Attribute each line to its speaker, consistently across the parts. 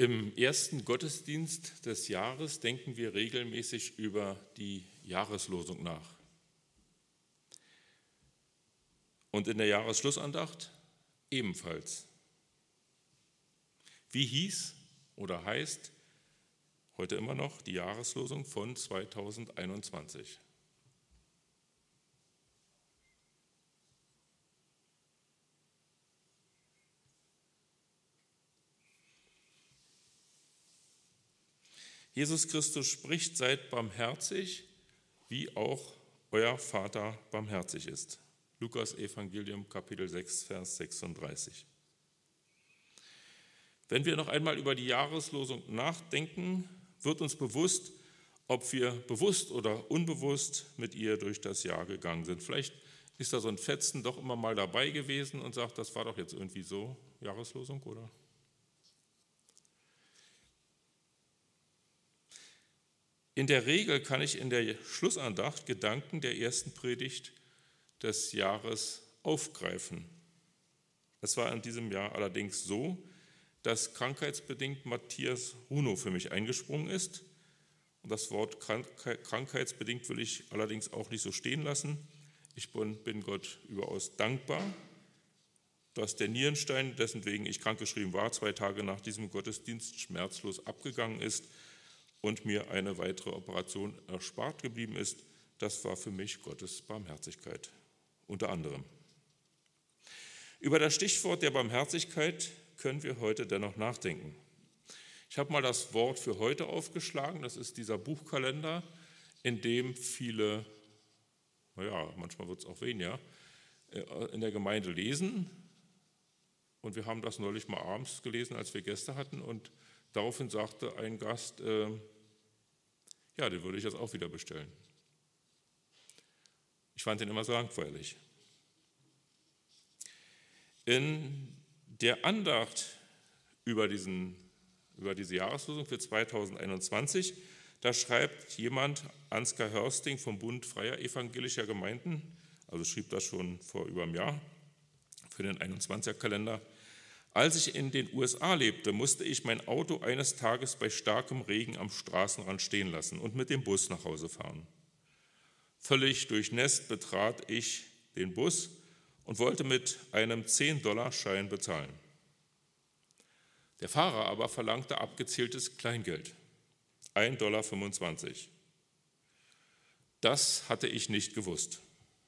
Speaker 1: Im ersten Gottesdienst des Jahres denken wir regelmäßig über die Jahreslosung nach. Und in der Jahresschlussandacht ebenfalls. Wie hieß oder heißt heute immer noch die Jahreslosung von 2021? Jesus Christus spricht: Seid barmherzig, wie auch euer Vater barmherzig ist. Lukas Evangelium Kapitel 6, Vers 36. Wenn wir noch einmal über die Jahreslosung nachdenken, wird uns bewusst, ob wir bewusst oder unbewusst mit ihr durch das Jahr gegangen sind. Vielleicht ist da so ein Fetzen doch immer mal dabei gewesen und sagt, das war doch jetzt irgendwie so, Jahreslosung, oder? In der Regel kann ich in der Schlussandacht Gedanken der ersten Predigt des Jahres aufgreifen. Es war in diesem Jahr allerdings so, dass krankheitsbedingt Matthias Runo für mich eingesprungen ist. Und das Wort krankheitsbedingt will ich allerdings auch nicht so stehen lassen. Ich bin Gott überaus dankbar, dass der Nierenstein, dessen wegen ich krankgeschrieben war, 2 Tage nach diesem Gottesdienst schmerzlos abgegangen ist und mir eine weitere Operation erspart geblieben ist. Das war für mich Gottes Barmherzigkeit, unter anderem. Über das Stichwort der Barmherzigkeit können wir heute dennoch nachdenken. Ich habe mal das Wort für heute aufgeschlagen. Das ist dieser Buchkalender, in dem viele, manchmal wird es auch weniger, in der Gemeinde lesen. Und wir haben das neulich mal abends gelesen, als wir Gäste hatten. Und daraufhin sagte ein Gast, den würde ich jetzt auch wieder bestellen. Ich fand den immer so langweilig. In der Andacht über diese Jahreslosung für 2021, da schreibt jemand, Ansgar Hörsting vom Bund Freier Evangelischer Gemeinden, also schrieb das schon vor über einem Jahr für den 21er-Kalender: Als ich in den USA lebte, musste ich mein Auto eines Tages bei starkem Regen am Straßenrand stehen lassen und mit dem Bus nach Hause fahren. Völlig durchnässt betrat ich den Bus und wollte mit einem 10-Dollar-Schein bezahlen. Der Fahrer aber verlangte abgezähltes Kleingeld, 1,25 $. Das hatte ich nicht gewusst.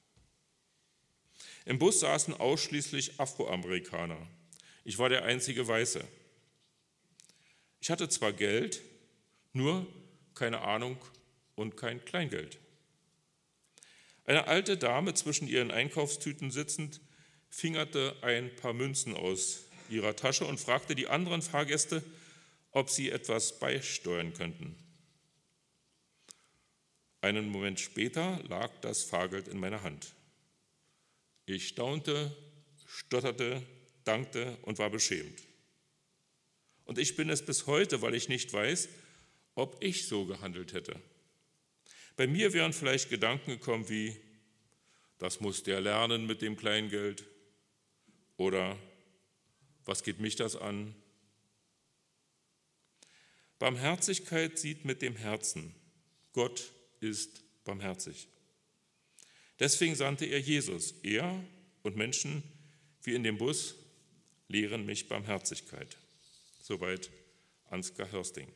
Speaker 1: Im Bus saßen ausschließlich Afroamerikaner. Ich war der einzige Weiße. Ich hatte zwar Geld, nur keine Ahnung und kein Kleingeld. Eine alte Dame, zwischen ihren Einkaufstüten sitzend, fingerte ein paar Münzen aus ihrer Tasche und fragte die anderen Fahrgäste, ob sie etwas beisteuern könnten. Einen Moment später lag das Fahrgeld in meiner Hand. Ich staunte, stotterte, dankte und war beschämt. Und ich bin es bis heute, weil ich nicht weiß, ob ich so gehandelt hätte. Bei mir wären vielleicht Gedanken gekommen wie, das muss der lernen mit dem Kleingeld, oder was geht mich das an? Barmherzigkeit sieht mit dem Herzen. Gott ist barmherzig. Deswegen sandte er Jesus. Er und Menschen wie in dem Bus lehren mich Barmherzigkeit. Soweit Ansgar Hörsting.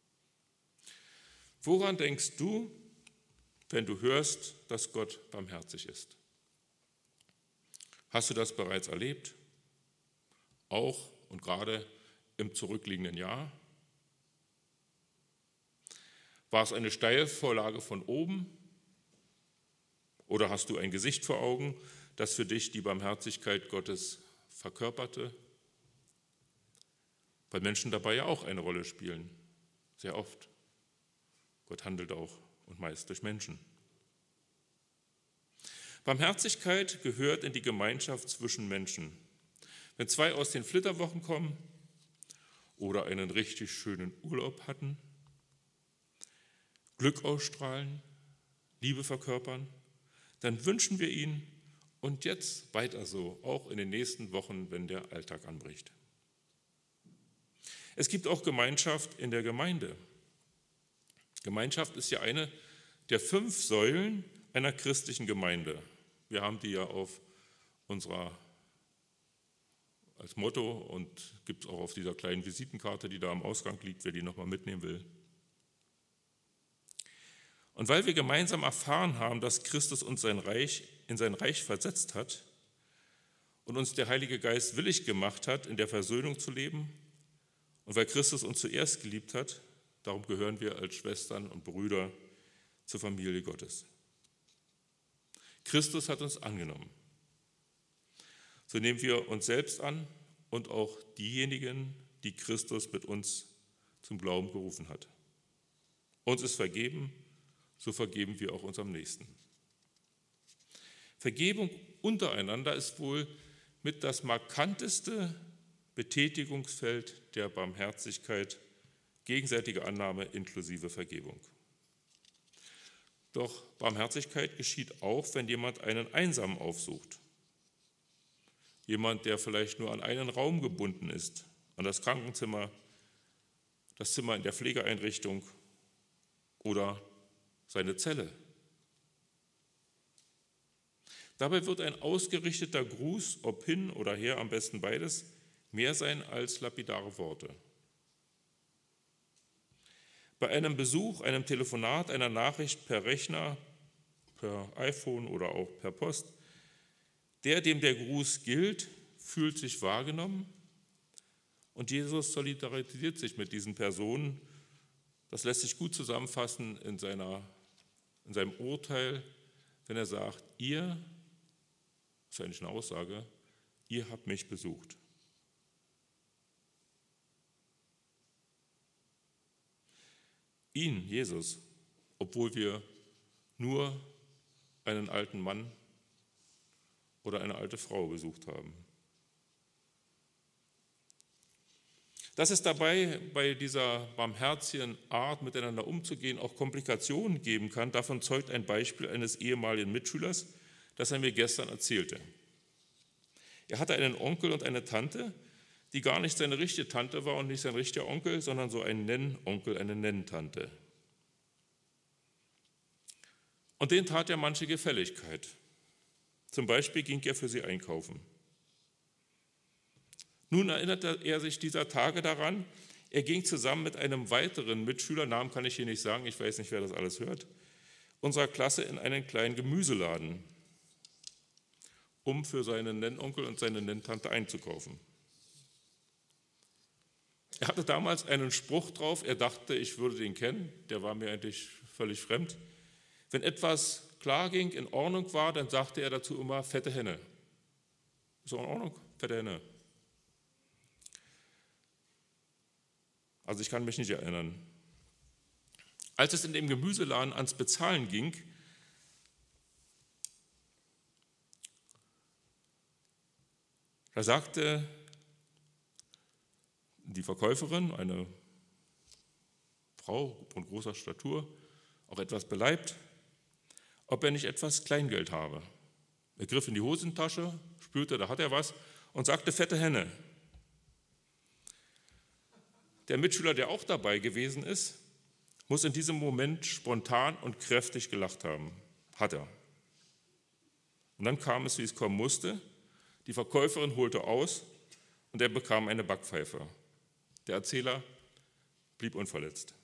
Speaker 1: Woran denkst du, wenn du hörst, dass Gott barmherzig ist? Hast du das bereits erlebt? Auch und gerade im zurückliegenden Jahr? War es eine Steilvorlage von oben? Oder hast du ein Gesicht vor Augen, das für dich die Barmherzigkeit Gottes verkörperte? Weil Menschen dabei ja auch eine Rolle spielen, sehr oft. Gott handelt auch und meist durch Menschen. Barmherzigkeit gehört in die Gemeinschaft zwischen Menschen. Wenn 2 aus den Flitterwochen kommen oder einen richtig schönen Urlaub hatten, Glück ausstrahlen, Liebe verkörpern, dann wünschen wir ihnen und jetzt weiter so, auch in den nächsten Wochen, wenn der Alltag anbricht. Es gibt auch Gemeinschaft in der Gemeinde. Gemeinschaft ist ja eine der 5 Säulen einer christlichen Gemeinde. Wir haben die ja auf unserer als Motto und gibt es auch auf dieser kleinen Visitenkarte, die da am Ausgang liegt, wer die nochmal mitnehmen will. Und weil wir gemeinsam erfahren haben, dass Christus uns in sein Reich versetzt hat und uns der Heilige Geist willig gemacht hat, in der Versöhnung zu leben, und weil Christus uns zuerst geliebt hat, darum gehören wir als Schwestern und Brüder zur Familie Gottes. Christus hat uns angenommen. So nehmen wir uns selbst an und auch diejenigen, die Christus mit uns zum Glauben gerufen hat. Uns ist vergeben, so vergeben wir auch unserem Nächsten. Vergebung untereinander ist wohl mit das markanteste Betätigungsfeld der Barmherzigkeit, gegenseitige Annahme inklusive Vergebung. Doch Barmherzigkeit geschieht auch, wenn jemand einen Einsamen aufsucht. Jemand, der vielleicht nur an einen Raum gebunden ist, an das Krankenzimmer, das Zimmer in der Pflegeeinrichtung oder seine Zelle. Dabei wird ein ausgerichteter Gruß, ob hin oder her, am besten beides, mehr sein als lapidare Worte. Bei einem Besuch, einem Telefonat, einer Nachricht per Rechner, per iPhone oder auch per Post, dem der Gruß gilt, fühlt sich wahrgenommen und Jesus solidarisiert sich mit diesen Personen. Das lässt sich gut zusammenfassen in seinem Urteil, wenn er sagt, ihr, das ist eigentlich eine Aussage, ihr habt mich besucht. Ihn, Jesus, obwohl wir nur einen alten Mann oder eine alte Frau besucht haben. Dass es dabei bei dieser barmherzigen Art, miteinander umzugehen, auch Komplikationen geben kann, davon zeugt ein Beispiel eines ehemaligen Mitschülers, das er mir gestern erzählte. Er hatte einen Onkel und eine Tante, die gar nicht seine richtige Tante war und nicht sein richtiger Onkel, sondern so ein Nennonkel, eine Nenntante. Und denen tat er manche Gefälligkeit. Zum Beispiel ging er für sie einkaufen. Nun erinnerte er sich dieser Tage daran, er ging zusammen mit einem weiteren Mitschüler, Namen kann ich hier nicht sagen, ich weiß nicht, wer das alles hört, unserer Klasse in einen kleinen Gemüseladen, um für seinen Nennonkel und seine Nenntante einzukaufen. Er hatte damals einen Spruch drauf, er dachte, ich würde den kennen, der war mir eigentlich völlig fremd. Wenn etwas klar ging, in Ordnung war, dann sagte er dazu immer, fette Henne. Ist auch in Ordnung? Fette Henne. Also ich kann mich nicht erinnern. Als es in dem Gemüseladen ans Bezahlen ging, da sagte die Verkäuferin, eine Frau von großer Statur, auch etwas beleibt, ob er nicht etwas Kleingeld habe. Er griff in die Hosentasche, spürte, da hat er was und sagte, fette Henne. Der Mitschüler, der auch dabei gewesen ist, muss in diesem Moment spontan und kräftig gelacht haben. Hat er. Und dann kam es, wie es kommen musste. Die Verkäuferin holte aus und er bekam eine Backpfeife. Der Erzähler blieb unverletzt.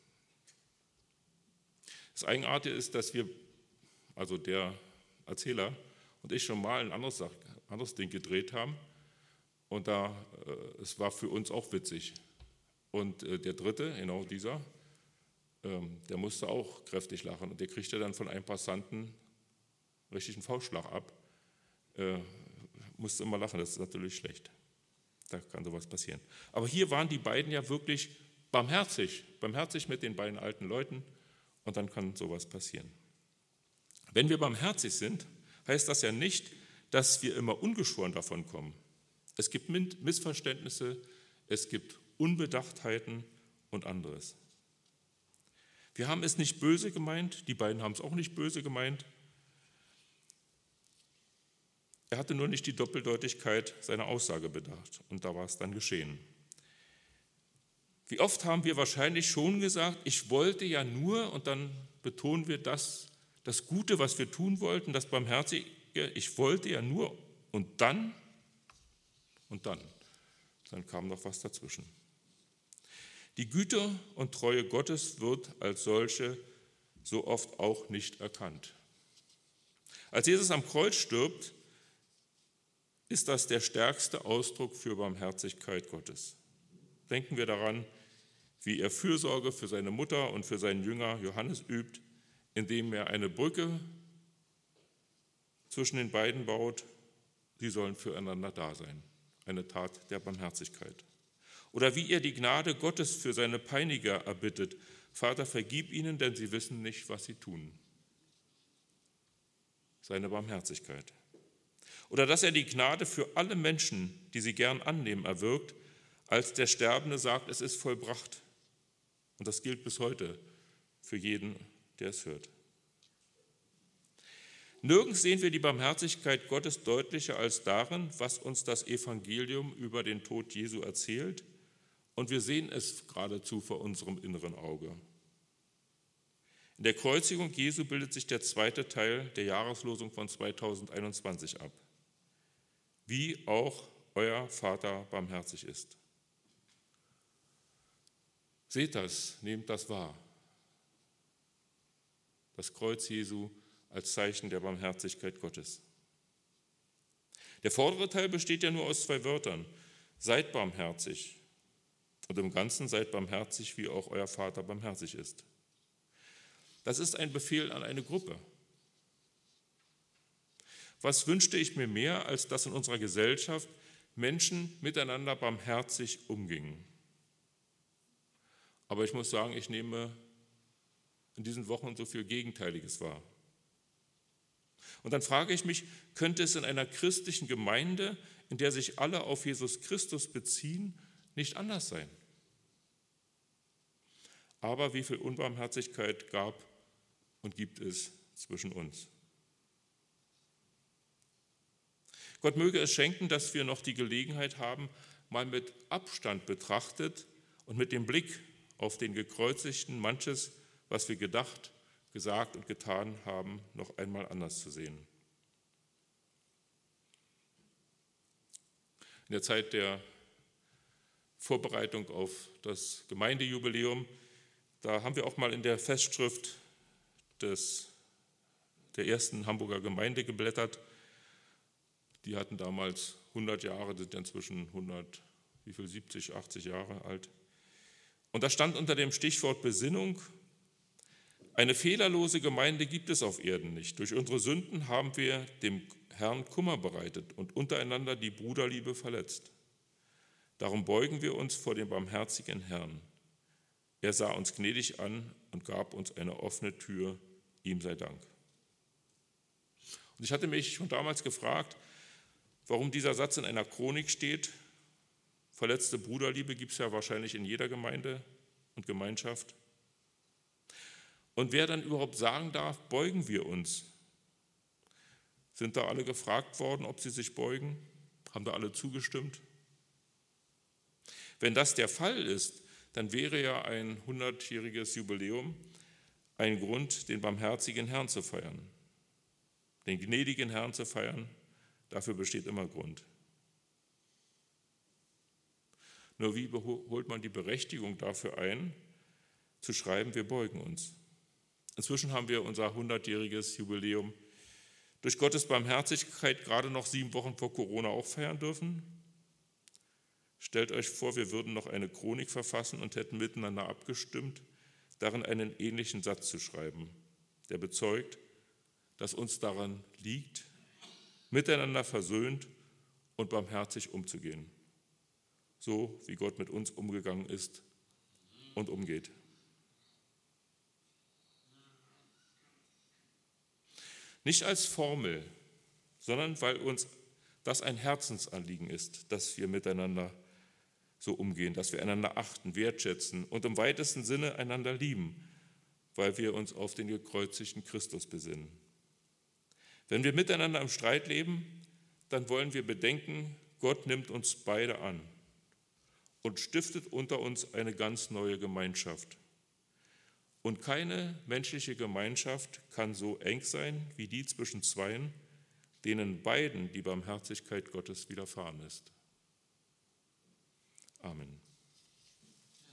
Speaker 1: Das Eigenartige ist, dass wir, also der Erzähler und ich schon mal ein anderes Ding gedreht haben und es war für uns auch witzig. Und der dritte, genau dieser, der musste auch kräftig lachen und der kriegte dann von einem Passanten richtig einen Faustschlag ab. Musste immer lachen, das ist natürlich schlecht. Da kann sowas passieren. Aber hier waren die beiden ja wirklich barmherzig mit den beiden alten Leuten und dann kann sowas passieren. Wenn wir barmherzig sind, heißt das ja nicht, dass wir immer ungeschoren davon kommen. Es gibt Missverständnisse, es gibt Unbedachtheiten und anderes. Wir haben es nicht böse gemeint, die beiden haben es auch nicht böse gemeint. Er hatte nur nicht die Doppeldeutigkeit seiner Aussage bedacht und da war es dann geschehen. Wie oft haben wir wahrscheinlich schon gesagt, ich wollte ja nur, und dann betonen wir das Gute, was wir tun wollten, das Barmherzige, ich wollte ja nur und dann kam noch was dazwischen. Die Güte und Treue Gottes wird als solche so oft auch nicht erkannt. Als Jesus am Kreuz stirbt, ist das der stärkste Ausdruck für Barmherzigkeit Gottes. Denken wir daran, wie er Fürsorge für seine Mutter und für seinen Jünger Johannes übt, indem er eine Brücke zwischen den beiden baut. Sie sollen füreinander da sein. Eine Tat der Barmherzigkeit. Oder wie er die Gnade Gottes für seine Peiniger erbittet. Vater, vergib ihnen, denn sie wissen nicht, was sie tun. Seine Barmherzigkeit. Oder dass er die Gnade für alle Menschen, die sie gern annehmen, erwirkt, als der Sterbende sagt, es ist vollbracht. Und das gilt bis heute für jeden, der es hört. Nirgends sehen wir die Barmherzigkeit Gottes deutlicher als darin, was uns das Evangelium über den Tod Jesu erzählt. Und wir sehen es geradezu vor unserem inneren Auge. In der Kreuzigung Jesu bildet sich der zweite Teil der Jahreslosung von 2021 ab. Wie auch euer Vater barmherzig ist. Seht das, nehmt das wahr. Das Kreuz Jesu als Zeichen der Barmherzigkeit Gottes. Der vordere Teil besteht ja nur aus 2 Wörtern. Seid barmherzig. Und im Ganzen seid barmherzig, wie auch euer Vater barmherzig ist. Das ist ein Befehl an eine Gruppe. Was wünschte ich mir mehr, als dass in unserer Gesellschaft Menschen miteinander barmherzig umgingen? Aber ich muss sagen, ich nehme in diesen Wochen so viel Gegenteiliges wahr. Und dann frage ich mich, könnte es in einer christlichen Gemeinde, in der sich alle auf Jesus Christus beziehen, nicht anders sein? Aber wie viel Unbarmherzigkeit gab und gibt es zwischen uns? Gott möge es schenken, dass wir noch die Gelegenheit haben, mal mit Abstand betrachtet und mit dem Blick auf den Gekreuzigten manches, was wir gedacht, gesagt und getan haben, noch einmal anders zu sehen. In der Zeit der Vorbereitung auf das Gemeindejubiläum, da haben wir auch mal in der Festschrift der ersten Hamburger Gemeinde geblättert. Die hatten damals 100 Jahre, sind inzwischen 70, 80 Jahre alt. Und da stand unter dem Stichwort Besinnung: Eine fehlerlose Gemeinde gibt es auf Erden nicht. Durch unsere Sünden haben wir dem Herrn Kummer bereitet und untereinander die Bruderliebe verletzt. Darum beugen wir uns vor dem barmherzigen Herrn. Er sah uns gnädig an und gab uns eine offene Tür. Ihm sei Dank. Und ich hatte mich schon damals gefragt, warum dieser Satz in einer Chronik steht. Verletzte Bruderliebe gibt es ja wahrscheinlich in jeder Gemeinde und Gemeinschaft. Und wer dann überhaupt sagen darf, beugen wir uns? Sind da alle gefragt worden, ob sie sich beugen? Haben da alle zugestimmt? Wenn das der Fall ist, dann wäre ja ein 100-jähriges Jubiläum ein Grund, den barmherzigen Herrn zu feiern. Den gnädigen Herrn zu feiern, dafür besteht immer Grund. Nur wie holt man die Berechtigung dafür ein, zu schreiben, wir beugen uns? Inzwischen haben wir unser 100-jähriges Jubiläum durch Gottes Barmherzigkeit gerade noch 7 Wochen vor Corona auch feiern dürfen. Stellt euch vor, wir würden noch eine Chronik verfassen und hätten miteinander abgestimmt, darin einen ähnlichen Satz zu schreiben, der bezeugt, dass uns daran liegt, miteinander versöhnt und barmherzig umzugehen. So wie Gott mit uns umgegangen ist und umgeht. Nicht als Formel, sondern weil uns das ein Herzensanliegen ist, dass wir miteinander so umgehen, dass wir einander achten, wertschätzen und im weitesten Sinne einander lieben, weil wir uns auf den gekreuzigten Christus besinnen. Wenn wir miteinander im Streit leben, dann wollen wir bedenken, Gott nimmt uns beide an. und stiftet unter uns eine ganz neue Gemeinschaft. Und keine menschliche Gemeinschaft kann so eng sein wie die zwischen Zweien, denen beiden die Barmherzigkeit Gottes widerfahren ist. Amen.